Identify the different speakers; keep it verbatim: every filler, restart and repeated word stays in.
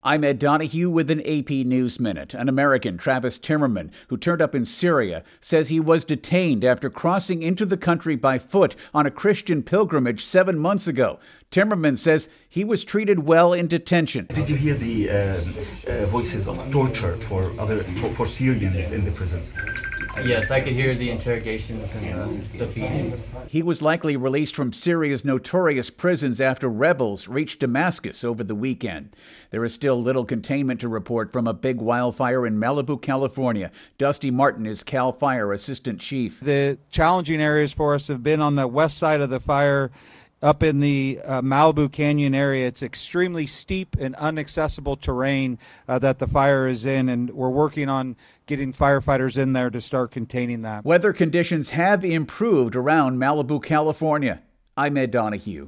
Speaker 1: I'm Ed Donahue with an A P News Minute. An American, Travis Timmerman, who turned up in Syria, says he was detained after crossing into the country by foot on a Christian pilgrimage seven months ago. Timmerman says he was treated well in detention.
Speaker 2: Did you hear the uh, uh, voices of torture for other for, for Syrians in the prisons?
Speaker 3: Yes, I could hear the interrogations and uh, the beatings.
Speaker 1: He was likely released from Syria's notorious prisons after rebels reached Damascus over the weekend. There is still little containment to report from a big wildfire in Malibu, California. Dusty Martin is CAL FIRE Assistant Chief.
Speaker 4: The challenging areas for us have been on the west side of the fire, up in the uh, Malibu Canyon area. It's extremely steep and inaccessible terrain uh, that the fire is in, and we're working on getting firefighters in there to start containing that.
Speaker 1: Weather conditions have improved around Malibu, California. I'm Ed Donahue.